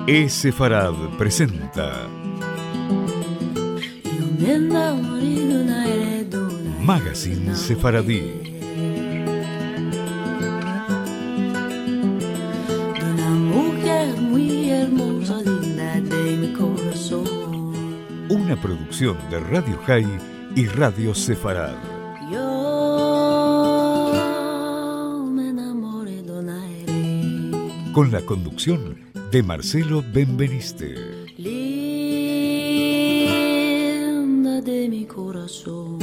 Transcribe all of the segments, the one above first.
Sefarad presenta Magazine Sefaradí. Una producción de Radio High y Radio Sefarad. Con la conducción de Marcelo Benveniste. Linda de mi corazón.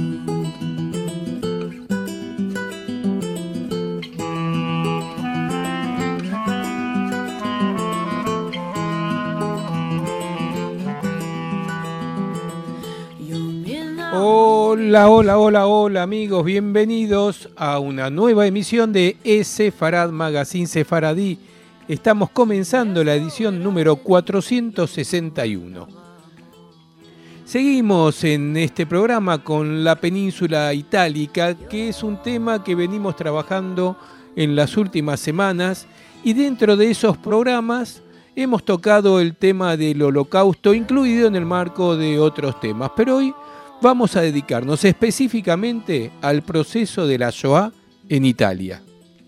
Hola amigos, bienvenidos a una nueva emisión de Sefarad Magazine Sefaradí. Estamos comenzando la edición número 461. Seguimos en este programa con la península itálica, que es un tema que venimos trabajando en las últimas semanas, y dentro de esos programas hemos tocado el tema del Holocausto, incluido en el marco de otros temas, pero hoy vamos a dedicarnos específicamente al proceso de la Shoah en Italia.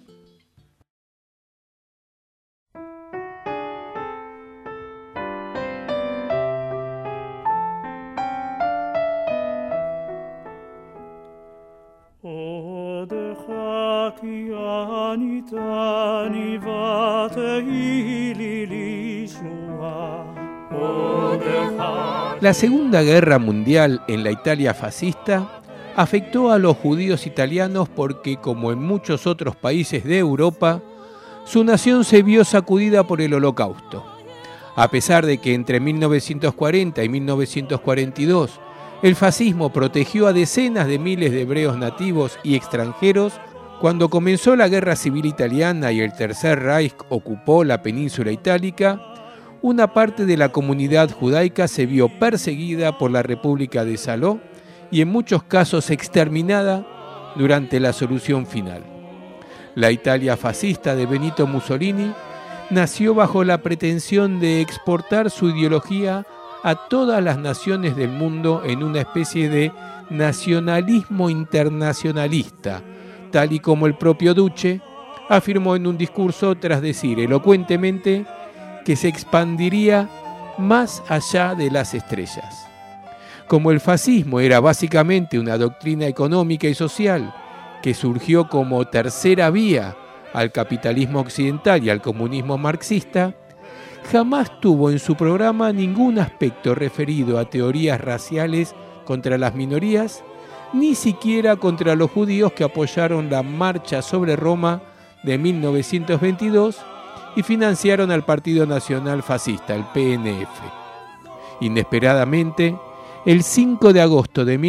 La Segunda Guerra Mundial en la Italia fascista afectó a los judíos italianos porque, como en muchos otros países de Europa, su nación se vio sacudida por el Holocausto. A pesar de que entre 1940 y 1942 el fascismo protegió a decenas de miles de hebreos nativos y extranjeros, cuando comenzó la Guerra Civil Italiana y el Tercer Reich ocupó la península itálica, una parte de la comunidad judaica se vio perseguida por la República de Saló y en muchos casos exterminada durante la solución final. La Italia fascista de Benito Mussolini nació bajo la pretensión de exportar su ideología a todas las naciones del mundo en una especie de nacionalismo internacionalista, tal y como el propio Duce afirmó en un discurso tras decir elocuentemente que se expandiría más allá de las estrellas. Como el fascismo era básicamente una doctrina económica y social que surgió como tercera vía al capitalismo occidental y al comunismo marxista, jamás tuvo en su programa ningún aspecto referido a teorías raciales contra las minorías, ni siquiera contra los judíos que apoyaron la marcha sobre Roma de 1922 y financiaron al Partido Nacional Fascista, el PNF. Inesperadamente, el 5 de agosto de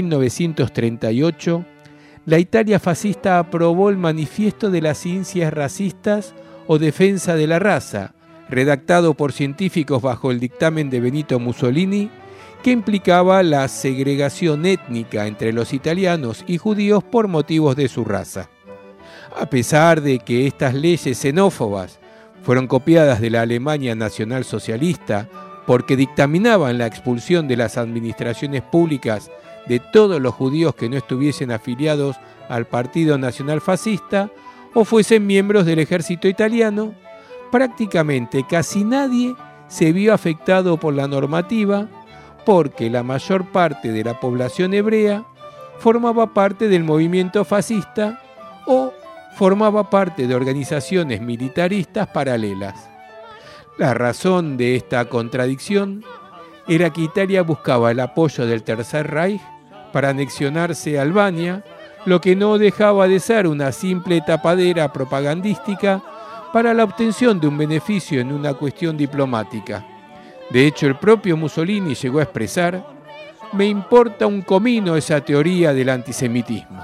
1938, la Italia fascista aprobó el Manifiesto de las Ciencias Racistas o Defensa de la Raza, redactado por científicos bajo el dictamen de Benito Mussolini, que implicaba la segregación étnica entre los italianos y judíos por motivos de su raza. A pesar de que estas leyes xenófobas fueron copiadas de la Alemania nacionalsocialista porque dictaminaban la expulsión de las administraciones públicas de todos los judíos que no estuviesen afiliados al Partido Nacional Fascista o fuesen miembros del ejército italiano, prácticamente casi nadie se vio afectado por la normativa porque la mayor parte de la población hebrea formaba parte del movimiento fascista o formaba parte de organizaciones militaristas paralelas. La razón de esta contradicción era que Italia buscaba el apoyo del Tercer Reich para anexionarse a Albania, lo que no dejaba de ser una simple tapadera propagandística para la obtención de un beneficio en una cuestión diplomática. De hecho, el propio Mussolini llegó a expresar: «Me importa un comino esa teoría del antisemitismo».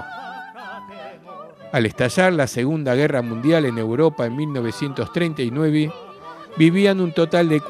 Al estallar la Segunda Guerra Mundial en Europa en 1939, vivían un total de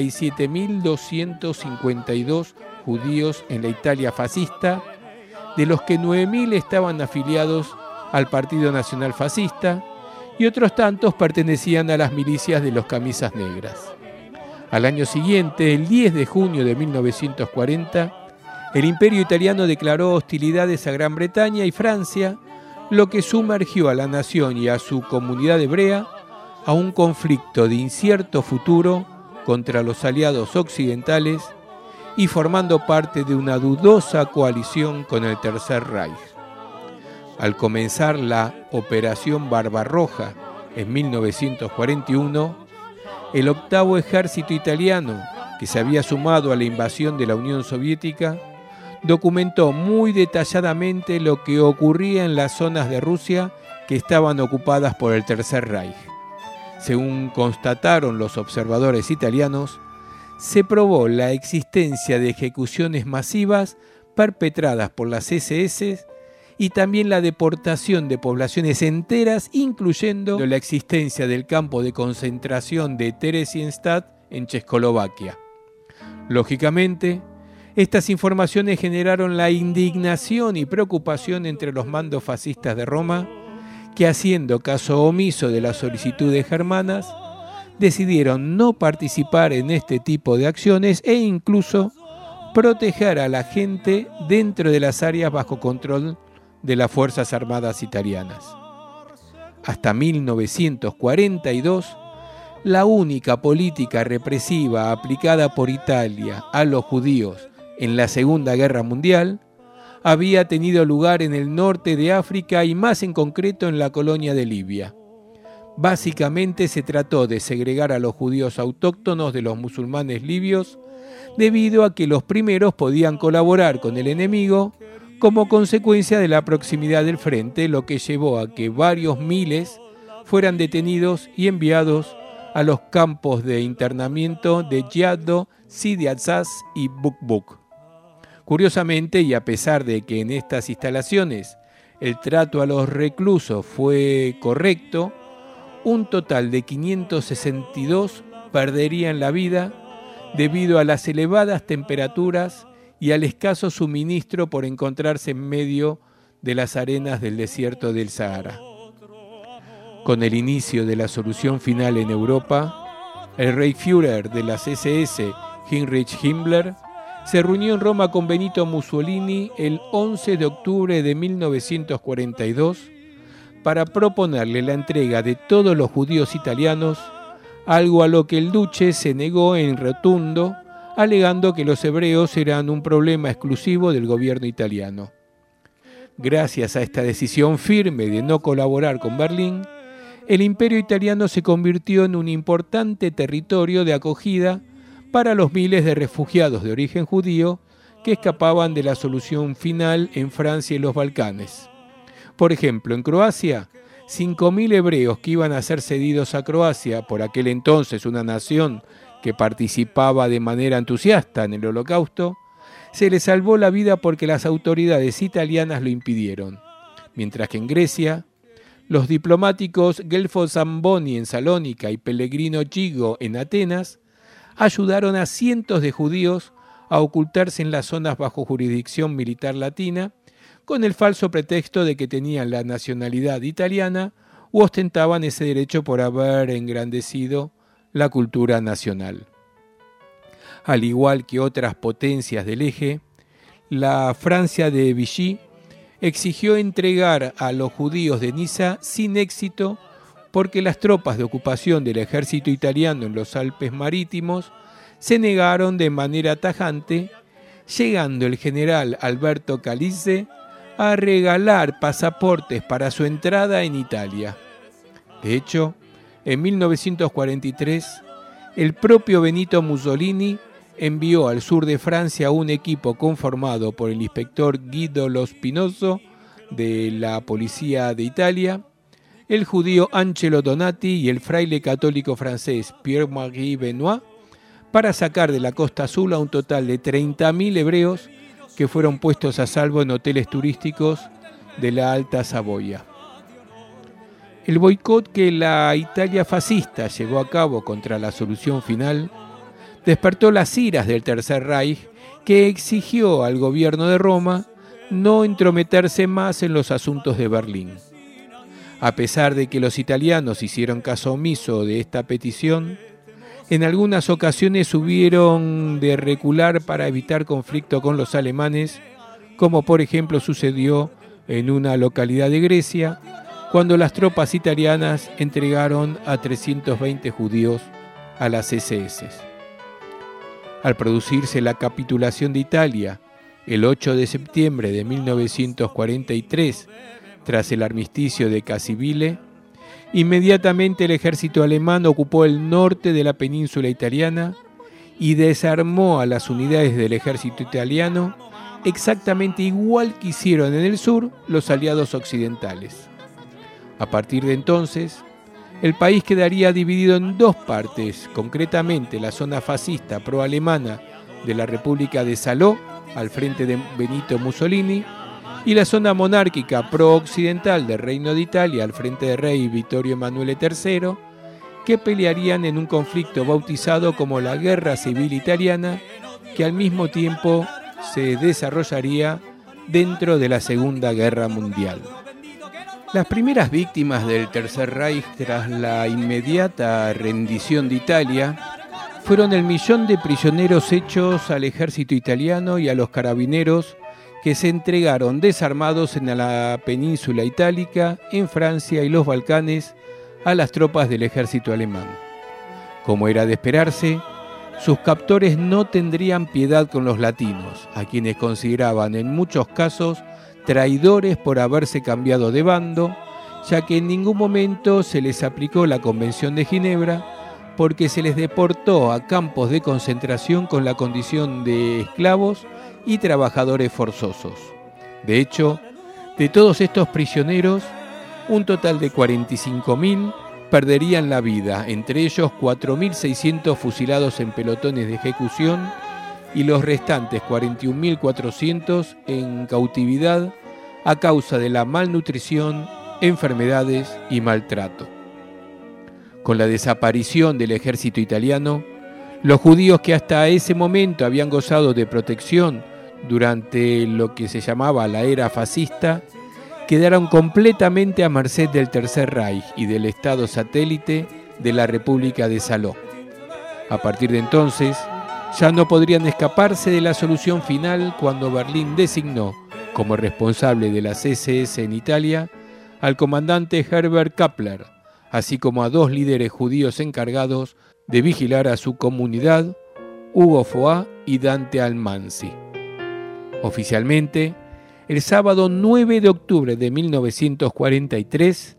47.252 judíos en la Italia fascista, de los que 9.000 estaban afiliados al Partido Nacional Fascista y otros tantos pertenecían a las milicias de los camisas negras. Al año siguiente, el 10 de junio de 1940, el Imperio Italiano declaró hostilidades a Gran Bretaña y Francia, lo que sumergió a la nación y a su comunidad hebrea a un conflicto de incierto futuro contra los aliados occidentales y formando parte de una dudosa coalición con el Tercer Reich. Al comenzar la Operación Barbarroja en 1941, el octavo ejército italiano, que se había sumado a la invasión de la Unión Soviética, documentó muy detalladamente lo que ocurría en las zonas de Rusia que estaban ocupadas por el Tercer Reich. Según constataron los observadores italianos, se probó la existencia de ejecuciones masivas perpetradas por las SS y también la deportación de poblaciones enteras, incluyendo la existencia del campo de concentración de Theresienstadt en Checoslovaquia. Lógicamente, estas informaciones generaron la indignación y preocupación entre los mandos fascistas de Roma, que haciendo caso omiso de las solicitudes germanas, decidieron no participar en este tipo de acciones e incluso proteger a la gente dentro de las áreas bajo control de las Fuerzas Armadas italianas. Hasta 1942, la única política represiva aplicada por Italia a los judíos en la Segunda Guerra Mundial había tenido lugar en el norte de África y más en concreto en la colonia de Libia. Básicamente se trató de segregar a los judíos autóctonos de los musulmanes libios debido a que los primeros podían colaborar con el enemigo como consecuencia de la proximidad del frente, lo que llevó a que varios miles fueran detenidos y enviados a los campos de internamiento de Giado, Sidi Azaz y Buk-Buk. Curiosamente, y a pesar de que en estas instalaciones el trato a los reclusos fue correcto, un total de 562 perderían la vida debido a las elevadas temperaturas y al escaso suministro por encontrarse en medio de las arenas del desierto del Sahara. Con el inicio de la solución final en Europa, el Reichsführer de las SS, Heinrich Himmler, se reunió en Roma con Benito Mussolini el 11 de octubre de 1942 para proponerle la entrega de todos los judíos italianos, algo a lo que el duce se negó en rotundo, alegando que los hebreos eran un problema exclusivo del gobierno italiano. Gracias a esta decisión firme de no colaborar con Berlín, el Imperio italiano se convirtió en un importante territorio de acogida para los miles de refugiados de origen judío que escapaban de la solución final en Francia y los Balcanes. Por ejemplo, en Croacia, 5.000 hebreos que iban a ser cedidos a Croacia, por aquel entonces una nación que participaba de manera entusiasta en el Holocausto, se les salvó la vida porque las autoridades italianas lo impidieron. Mientras que en Grecia, los diplomáticos Guelfo Zamboni en Salónica y Pellegrino Gigo en Atenas ayudaron a cientos de judíos a ocultarse en las zonas bajo jurisdicción militar latina con el falso pretexto de que tenían la nacionalidad italiana u ostentaban ese derecho por haber engrandecido la cultura nacional. Al igual que otras potencias del eje, la Francia de Vichy exigió entregar a los judíos de Niza sin éxito porque las tropas de ocupación del ejército italiano en los Alpes marítimos se negaron de manera tajante, llegando el general Alberto Calisse a regalar pasaportes para su entrada en Italia. De hecho, en 1943, el propio Benito Mussolini envió al sur de Francia un equipo conformado por el inspector Guido Lo Spinoso de la Policía de Italia, el judío Angelo Donati y el fraile católico francés Pierre-Marie Benoit para sacar de la Costa Azul a un total de 30.000 hebreos que fueron puestos a salvo en hoteles turísticos de la Alta Saboya. El boicot que la Italia fascista llevó a cabo contra la solución final despertó las iras del Tercer Reich, que exigió al gobierno de Roma no entrometerse más en los asuntos de Berlín. A pesar de que los italianos hicieron caso omiso de esta petición, En algunas ocasiones hubieron de recular para evitar conflicto con los alemanes, como por ejemplo sucedió en una localidad de Grecia, cuando las tropas italianas entregaron a 320 judíos a las SS. Al producirse la capitulación de Italia el 8 de septiembre de 1943, tras el armisticio de Cassiville, inmediatamente el ejército alemán ocupó el norte de la península italiana y desarmó a las unidades del ejército italiano exactamente igual que hicieron en el sur los aliados occidentales. A partir de entonces, el país quedaría dividido en dos partes, concretamente la zona fascista pro-alemana de la República de Salò, al frente de Benito Mussolini, y la zona monárquica pro-occidental del Reino de Italia, al frente del rey Vittorio Emanuele III, que pelearían en un conflicto bautizado como la Guerra Civil Italiana, que al mismo tiempo se desarrollaría dentro de la Segunda Guerra Mundial. Las primeras víctimas del Tercer Reich tras la inmediata rendición de Italia fueron el millón de prisioneros hechos al ejército italiano y a los carabineros que se entregaron desarmados en la península itálica, en Francia y los Balcanes a las tropas del ejército alemán. Como era de esperarse, sus captores no tendrían piedad con los latinos, a quienes consideraban en muchos casos traidores por haberse cambiado de bando, ya que en ningún momento se les aplicó la Convención de Ginebra, porque se les deportó a campos de concentración con la condición de esclavos y trabajadores forzosos. De hecho, de todos estos prisioneros, un total de 45.000 perderían la vida, entre ellos 4.600 fusilados en pelotones de ejecución y los restantes 41.400 en cautividad a causa de la malnutrición, enfermedades y maltrato. Con la desaparición del ejército italiano, los judíos que hasta ese momento habían gozado de protección durante lo que se llamaba la era fascista, quedaron completamente a merced del Tercer Reich y del Estado satélite de la República de Salò. A partir de entonces, ya no podrían escaparse de la solución final cuando Berlín designó como responsable de las SS en Italia al comandante Herbert Kappler, así como a dos líderes judíos encargados de vigilar a su comunidad, Ugo Foa y Dante Almansi. Oficialmente, el sábado 9 de octubre de 1943,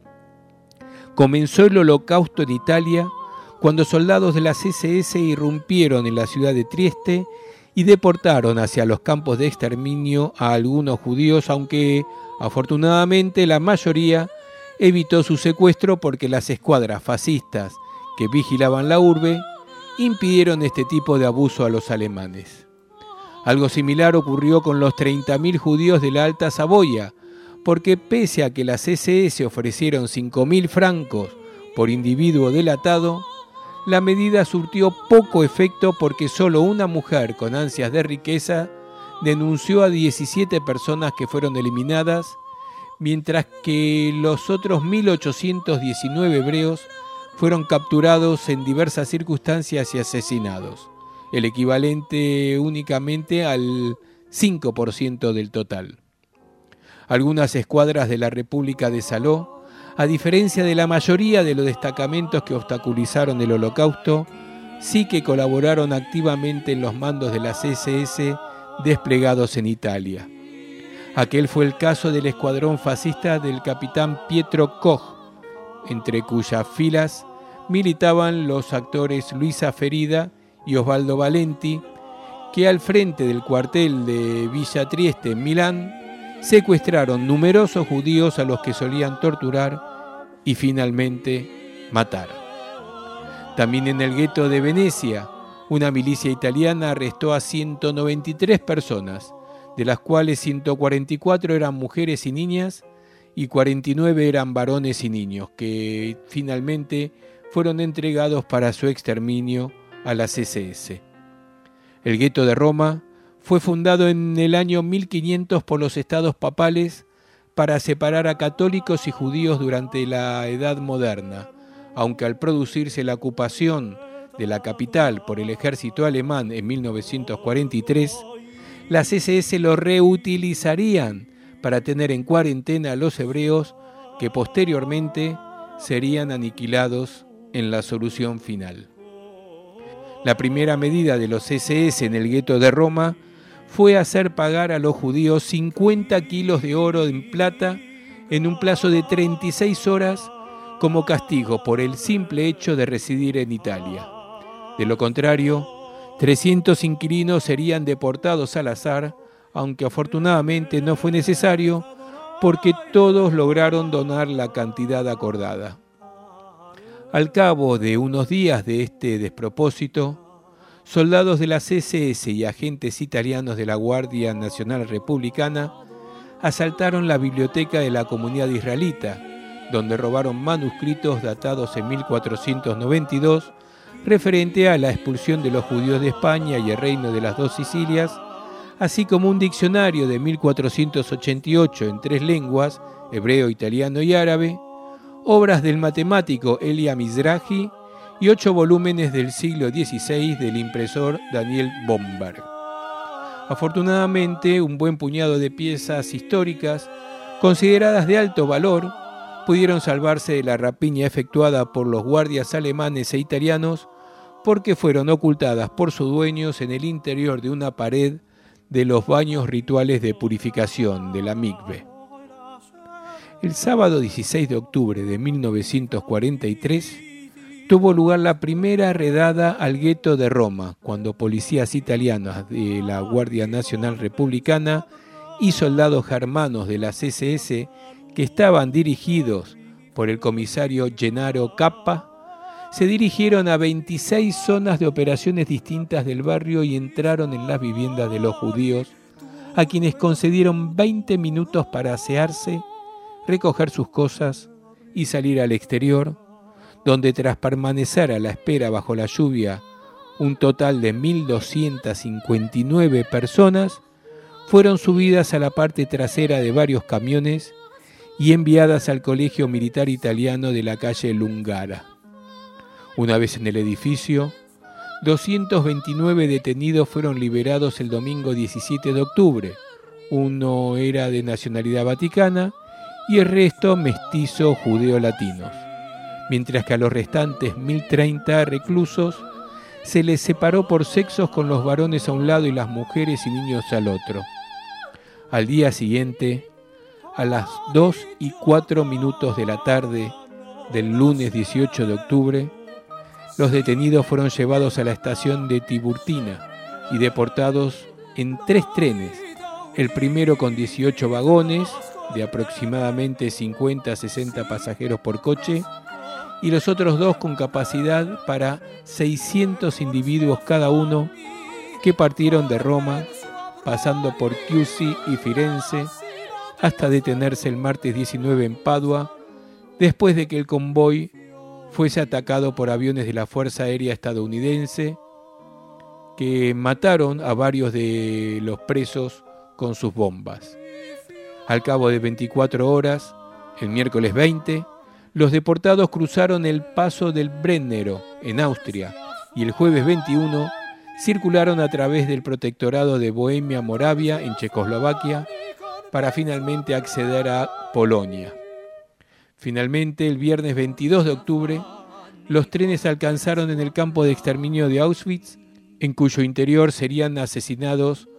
comenzó el Holocausto en Italia cuando soldados de las SS irrumpieron en la ciudad de Trieste y deportaron hacia los campos de exterminio a algunos judíos, aunque afortunadamente la mayoría evitó su secuestro porque las escuadras fascistas que vigilaban la urbe impidieron este tipo de abuso a los alemanes. Algo similar ocurrió con los 30.000 judíos de la Alta Saboya, porque pese a que las SS ofrecieron 5.000 francos por individuo delatado, la medida surtió poco efecto porque solo una mujer con ansias de riqueza denunció a 17 personas que fueron eliminadas, mientras que los otros 1.819 hebreos fueron capturados en diversas circunstancias y asesinados, el equivalente únicamente al 5% del total. Algunas escuadras de la República de Salò, a diferencia de la mayoría de los destacamentos que obstaculizaron el Holocausto, sí que colaboraron activamente en los mandos de las SS desplegados en Italia. Aquel fue el caso del escuadrón fascista del capitán Pietro Koch, entre cuyas filas militaban los actores Luisa Ferida y Osvaldo Valenti, que al frente del cuartel de Villa Trieste en Milán secuestraron numerosos judíos a los que solían torturar y finalmente matar. También en el gueto de Venecia, una milicia italiana arrestó a 193 personas, de las cuales 144 eran mujeres y niñas y 49 eran varones y niños, que finalmente fueron entregados para su exterminio a las SS. El gueto de Roma fue fundado en el año 1500 por los estados papales para separar a católicos y judíos durante la Edad Moderna, aunque al producirse la ocupación de la capital por el ejército alemán en 1943, las SS lo reutilizarían para tener en cuarentena a los hebreos que posteriormente serían aniquilados en la solución final. La primera medida de los SS en el gueto de Roma fue hacer pagar a los judíos 50 kilos de oro en plata en un plazo de 36 horas como castigo por el simple hecho de residir en Italia. De lo contrario, 300 inquilinos serían deportados al azar, aunque afortunadamente no fue necesario porque todos lograron donar la cantidad acordada. Al cabo de unos días de este despropósito, soldados de las SS y agentes italianos de la Guardia Nacional Republicana asaltaron la biblioteca de la comunidad israelita, donde robaron manuscritos datados en 1492 referente a la expulsión de los judíos de España y el reino de las dos Sicilias, así como un diccionario de 1488 en 3 lenguas, hebreo, italiano y árabe, obras del matemático Elia Mizrahi y 8 volúmenes del siglo XVI del impresor Daniel Bomberg. Afortunadamente, un buen puñado de piezas históricas, consideradas de alto valor, pudieron salvarse de la rapiña efectuada por los guardias alemanes e italianos porque fueron ocultadas por sus dueños en el interior de una pared de los baños rituales de purificación de la mikve. El sábado 16 de octubre de 1943 tuvo lugar la primera redada al gueto de Roma, cuando policías italianos de la Guardia Nacional Republicana y soldados germanos de las SS que estaban dirigidos por el comisario Gennaro Cappa, se dirigieron a 26 zonas de operaciones distintas del barrio y entraron en las viviendas de los judíos, a quienes concedieron 20 minutos para asearse, recoger sus cosas y salir al exterior, donde tras permanecer a la espera bajo la lluvia un total de 1.259 personas, fueron subidas a la parte trasera de varios camiones y enviadas al Colegio Militar Italiano de la calle Lungara. Una vez en el edificio, 229 detenidos fueron liberados el domingo 17 de octubre. Uno era de nacionalidad vaticana y el resto mestizo judeo-latinos, mientras que a los restantes 1.030 reclusos se les separó por sexos, con los varones a un lado y las mujeres y niños al otro. Al día siguiente, a las 2:04 de la tarde del lunes 18 de octubre, los detenidos fueron llevados a la estación de Tiburtina y deportados en 3 trenes, el primero con 18 vagones de aproximadamente 50 a 60 pasajeros por coche y los otros 2 con capacidad para 600 individuos cada uno, que partieron de Roma, pasando por Chiusi y Firenze, hasta detenerse el martes 19 en Padua, después de que el convoy fuese atacado por aviones de la Fuerza Aérea estadounidense, que mataron a varios de los presos con sus bombas. Al cabo de 24 horas, el miércoles 20, los deportados cruzaron el paso del Brennero, en Austria, y el jueves 21 circularon a través del protectorado de Bohemia-Moravia, en Checoslovaquia, para finalmente acceder a Polonia. Finalmente, el viernes 22 de octubre, los trenes alcanzaron en el campo de exterminio de Auschwitz, en cuyo interior serían asesinados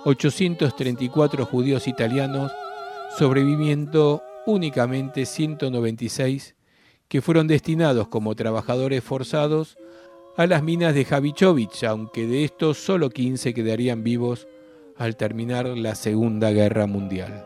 834 judíos italianos, sobreviviendo únicamente 196, que fueron destinados como trabajadores forzados a las minas de Javichovich, aunque de estos solo 15 quedarían vivos al terminar la Segunda Guerra Mundial.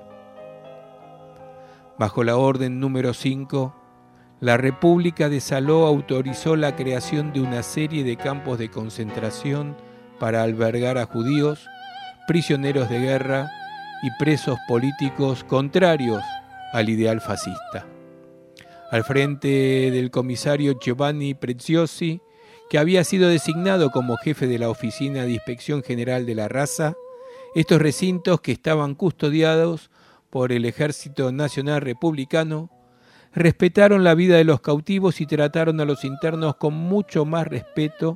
Bajo la orden número 5, la República de Saló autorizó la creación de una serie de campos de concentración para albergar a judíos, prisioneros de guerra y presos políticos contrarios al ideal fascista. Al frente del comisario Giovanni Preziosi, que había sido designado como jefe de la Oficina de Inspección General de la Raza, estos recintos, que estaban custodiados por el Ejército Nacional Republicano, respetaron la vida de los cautivos y trataron a los internos con mucho más respeto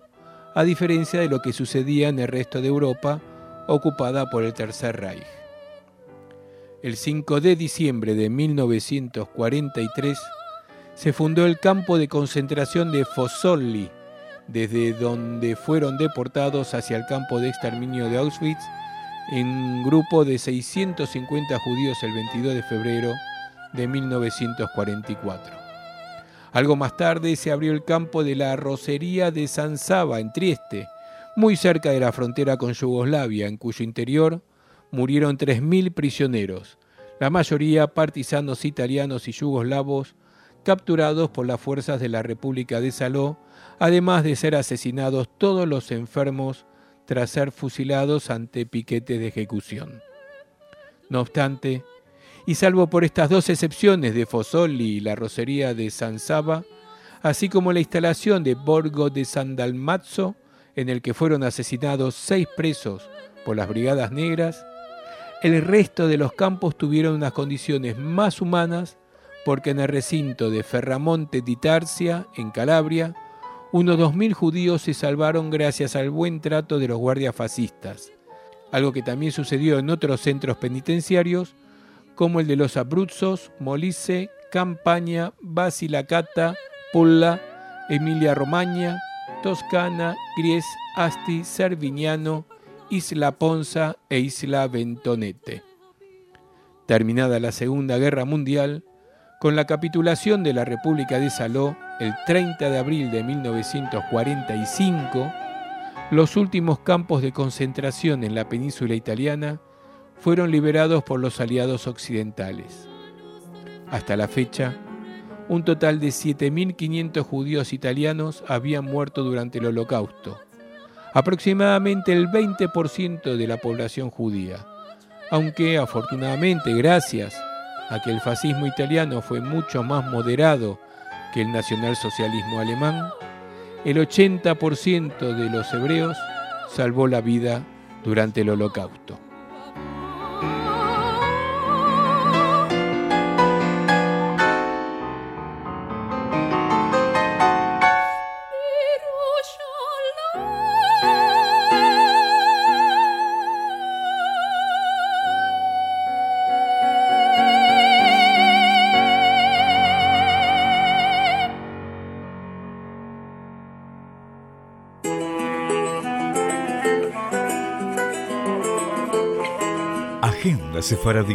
a diferencia de lo que sucedía en el resto de Europa, ocupada por el Tercer Reich. El 5 de diciembre de 1943 se fundó el campo de concentración de Fossoli, desde donde fueron deportados hacia el campo de exterminio de Auschwitz en un grupo de 650 judíos el 22 de febrero de 1944. Algo más tarde se abrió el campo de la Arrocería de San Saba en Trieste, muy cerca de la frontera con Yugoslavia, en cuyo interior murieron 3.000 prisioneros, la mayoría partisanos italianos y yugoslavos, capturados por las fuerzas de la República de Saló, además de ser asesinados todos los enfermos tras ser fusilados ante piquetes de ejecución. No obstante, y salvo por estas dos excepciones de Fossoli y la Arrocería de San Saba, así como la instalación de Borgo de San Dalmazzo, en el que fueron asesinados 6 presos por las Brigadas Negras, el resto de los campos tuvieron unas condiciones más humanas porque en el recinto de Ferramonte di Tarsia, en Calabria, unos 2.000 judíos se salvaron gracias al buen trato de los guardias fascistas, algo que también sucedió en otros centros penitenciarios como el de los Abruzzos, Molise, Campania, Basilicata, Pulla, Emilia-Romagna, Toscana, Gries, Asti, Servignano, Isla Ponza e Isla Bentonete. Terminada la Segunda Guerra Mundial, con la capitulación de la República de Saló el 30 de abril de 1945, los últimos campos de concentración en la península italiana fueron liberados por los aliados occidentales. Hasta la fecha, un total de 7.500 judíos italianos habían muerto durante el Holocausto, aproximadamente el 20% de la población judía, aunque afortunadamente gracias a que el fascismo italiano fue mucho más moderado que el nacionalsocialismo alemán, el 80% de los hebreos salvó la vida durante el Holocausto. Agenda Sefaradí.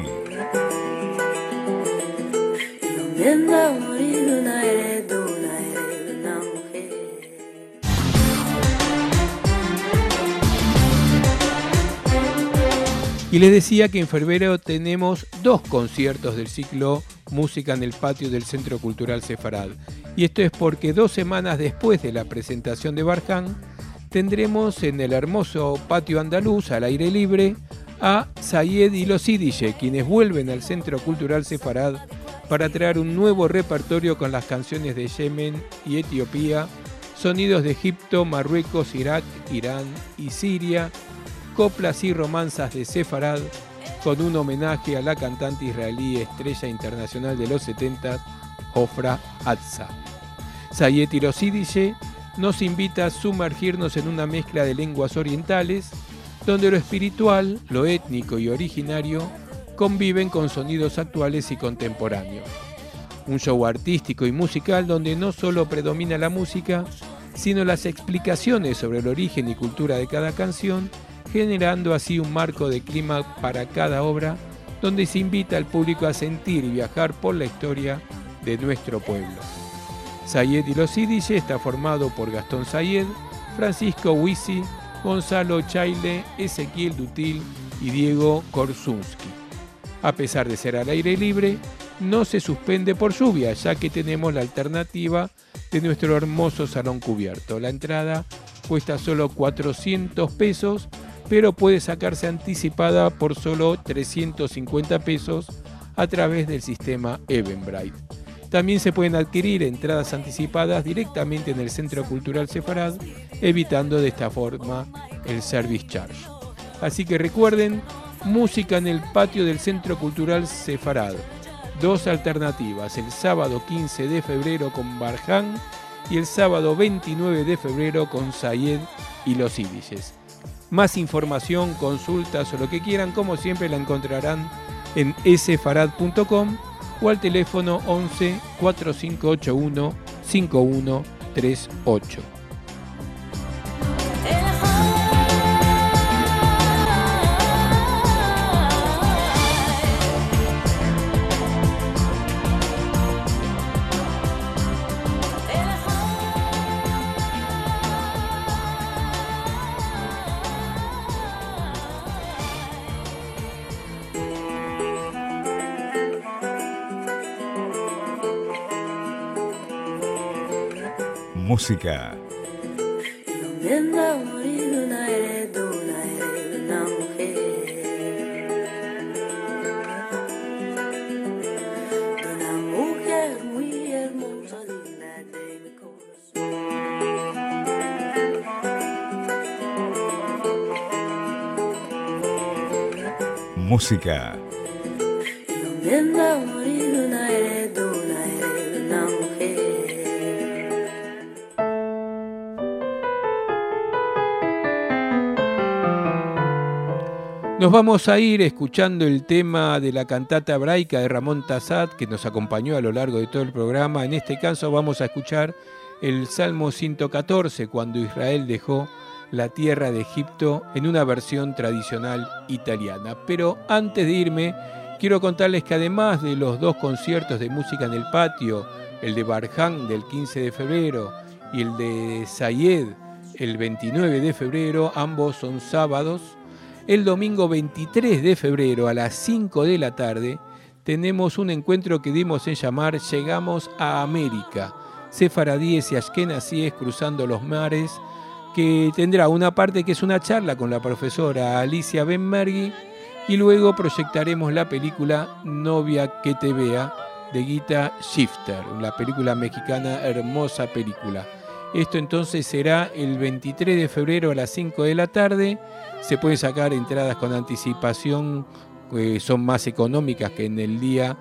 Y les decía que en febrero tenemos 2 conciertos del ciclo Música en el Patio del Centro Cultural Sefarad. Y esto es porque 2 semanas después de la presentación de Barján, tendremos en el hermoso patio andaluz, al aire libre, a Sayed y los Yiddish, quienes vuelven al Centro Cultural Sefarad para traer un nuevo repertorio con las canciones de Yemen y Etiopía, sonidos de Egipto, Marruecos, Irak, Irán y Siria, coplas y romanzas de Sefarad, con un homenaje a la cantante israelí estrella internacional de los 70, Ofra Atza. Sayed y los Yiddish nos invita a sumergirnos en una mezcla de lenguas orientales, donde lo espiritual, lo étnico y originario conviven con sonidos actuales y contemporáneos. Un show artístico y musical donde no solo predomina la música, sino las explicaciones sobre el origen y cultura de cada canción, generando así un marco de clima para cada obra, donde se invita al público a sentir y viajar por la historia de nuestro pueblo. Sayed y los Yiddish está formado por Gastón Sayed, Francisco Huisi, Gonzalo Chaile, Ezequiel Dutil y Diego Korsunski. A pesar de ser al aire libre, no se suspende por lluvia, ya que tenemos la alternativa de nuestro hermoso salón cubierto. La entrada cuesta solo 400 pesos, pero puede sacarse anticipada por solo 350 pesos a través del sistema Eventbrite. También se pueden adquirir entradas anticipadas directamente en el Centro Cultural Sefarad, evitando de esta forma el service charge. Así que recuerden, música en el patio del Centro Cultural Sefarad. 2 alternativas, el sábado 15 de febrero con Barján y el sábado 29 de febrero con Sayed y los Ídices. Más información, consultas o lo que quieran, como siempre, la encontrarán en sfarad.com o al teléfono 11 4581 5138. Música. ¿Dónde anda a morir una heredera de una mujer? De una mujer muy hermosa, digna de mi corazón. Música. ¿Dónde anda a morir una heredera de una mujer? Nos vamos a ir escuchando el tema de la cantata hebraica de Ramón Tassat, que nos acompañó a lo largo de todo el programa. En este caso vamos a escuchar el Salmo 114, cuando Israel dejó la tierra de Egipto, en una versión tradicional italiana. Pero antes de irme, quiero contarles que además de los dos conciertos de música en el patio, el de Barján del 15 de febrero y el de Sayed el 29 de febrero, ambos son sábados, el domingo 23 de febrero a las 5 de la tarde tenemos un encuentro que dimos en llamar Llegamos a América, sefaradíes y ashkenazíes cruzando los mares, que tendrá una parte que es una charla con la profesora Alicia Benmergui y luego proyectaremos la película Novia que te vea de Gita Shifter, la película mexicana, hermosa película. Esto entonces será el 23 de febrero a las 5 de la tarde. Se pueden sacar entradas con anticipación, son más económicas que en el día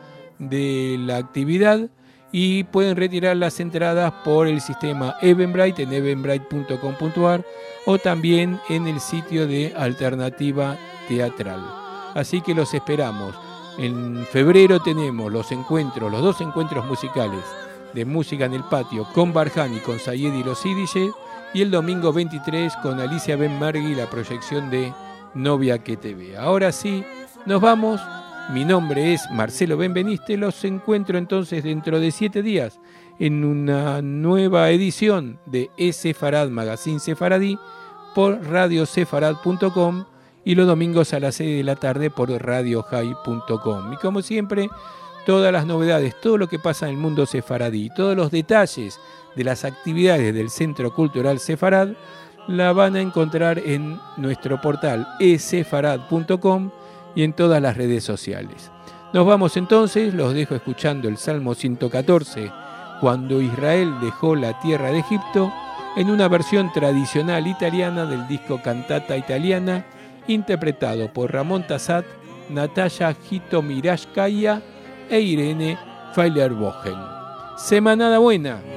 de la actividad, y pueden retirar las entradas por el sistema Eventbrite en eventbrite.com.ar o también en el sitio de Alternativa Teatral. Así que los esperamos. En febrero tenemos los dos encuentros musicales de música en el patio con Barján y con Sayed y los Ídices, y el domingo 23 con Alicia Benmergui la proyección de Novia que te vea. Ahora sí, nos vamos. Mi nombre es Marcelo Benveniste. Los encuentro entonces dentro de 7 días en una nueva edición de Sefarad Magazine Sefaradí por radiosefarad.com y los domingos a las 6 de la tarde por radiohai.com. Y como siempre, todas las novedades, todo lo que pasa en el mundo sefaradí, todos los detalles de las actividades del Centro Cultural Sefarad, la van a encontrar en nuestro portal esefarad.com y en todas las redes sociales. Nos vamos entonces, los dejo escuchando el Salmo 114, cuando Israel dejó la tierra de Egipto, en una versión tradicional italiana del disco Cantata Italiana, interpretado por Ramón Tassat, Natalia Hitomirashkaya e Irene Feilerbogen. Semanada buena.